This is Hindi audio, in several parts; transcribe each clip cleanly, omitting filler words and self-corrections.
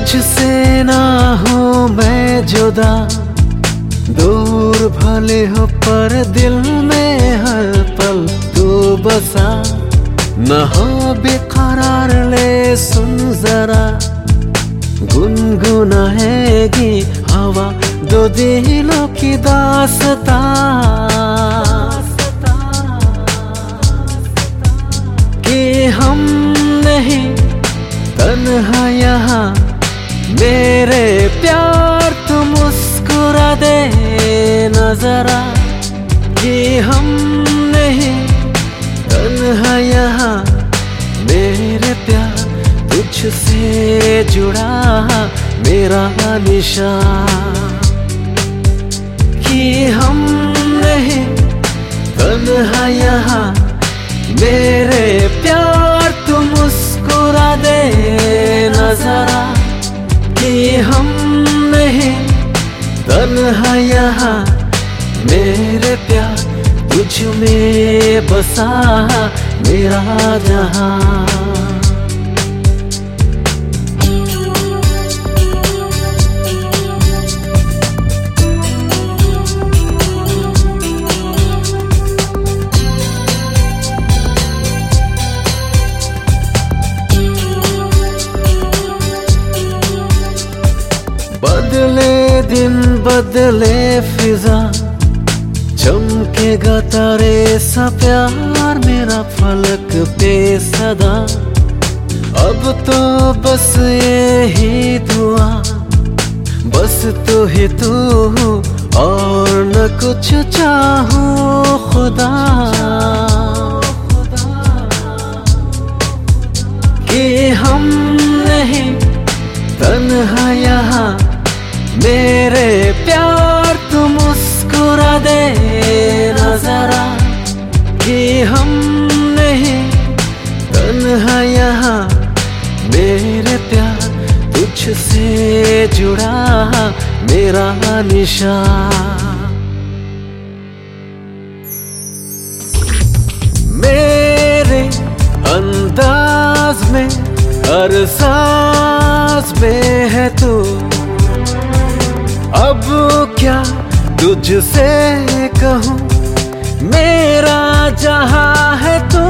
तुझसे ना हूँ मैं जुदा, दूर भले हो पर दिल में हर पल तू बसा। न हो बेकरार ले सुन जरा, गुनगुनाएगी हवा दो दिलों की दास्तां। कि हम नहीं तन्हा यहाँ, मेरे प्यार तू मुस्कुरा दे नजरा। कि हम नहीं तन्हा यहाँ, मेरे प्यार तुझसे जुड़ा मेरा निशान। कि हम नहीं तन्हा यहाँ, मेरे प्यार तू मुस्कुरा दे नजरा। कि हम नहीं तन्हा यहाँ, मेरे प्यार तुझ में बसा मेरा जहां। बदले दिन बदले फिजा, चमकेगा तारे सा प्यार मेरा फलक पे सदा। अब तो बस यही दुआ, बस तू ही तू और न कुछ चाहूं खुदा। कि हम नहीं तन्हा यहाँ, मेरे प्यार तू मुस्कुरा दे नजरा। कि हम नहीं तन्हा यहाँ, मेरे प्यार तुझसे जुड़ा मेरा निशान। मेरे अंदाज में हर सांस में है तू, अब क्या तुझसे कहूँ, मेरा जहां है तू।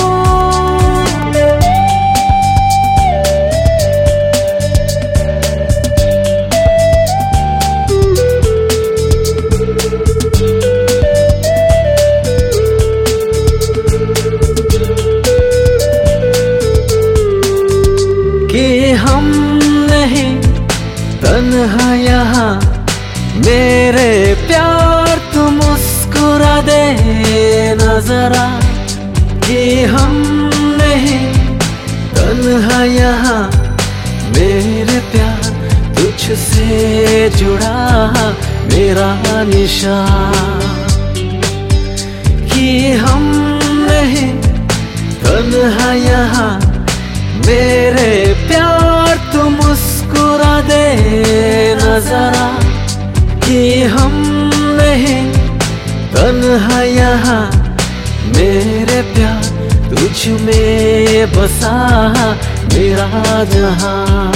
कि हम नहीं तन्हा यहाँ, मेरे प्यार तू मुस्कुरा दे नजरा। कि हम नहीं तन्हा यहाँ, मेरे प्यार तुझसे जुड़ा मेरा निशान। कि हम नहीं तन्हा यहाँ, मेरे प्यार तू मुस्कुरा दे नजरा। कि हम नहीं तन्हा यहाँ, मेरे प्यार तुझ में बसा मेरा जहां।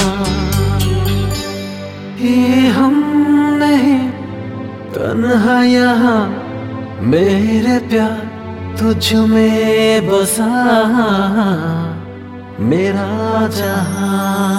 कि हम नहीं तन्हा यहाँ, मेरे प्यार तुझ में बसा मेरा जहां।